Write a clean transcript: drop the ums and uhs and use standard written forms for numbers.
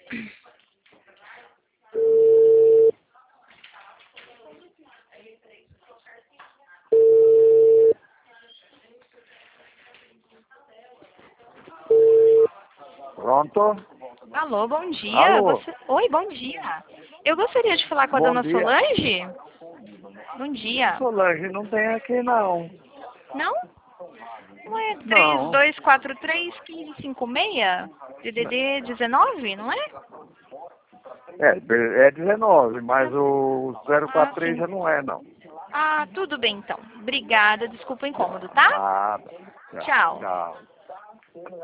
Pronto? Alô, bom dia. Alô? Oi, bom dia. Eu gostaria de falar com a Bom dona dia. Solange. Bom dia. Solange não tem aqui não. Não? Não é Não. 3243-1556? DDD 19, não é? É 19, mas o Ah, 043 sim. já não é não. Ah, tudo bem então. Obrigada, desculpa o incômodo, tá? Nada. Tchau. Tchau.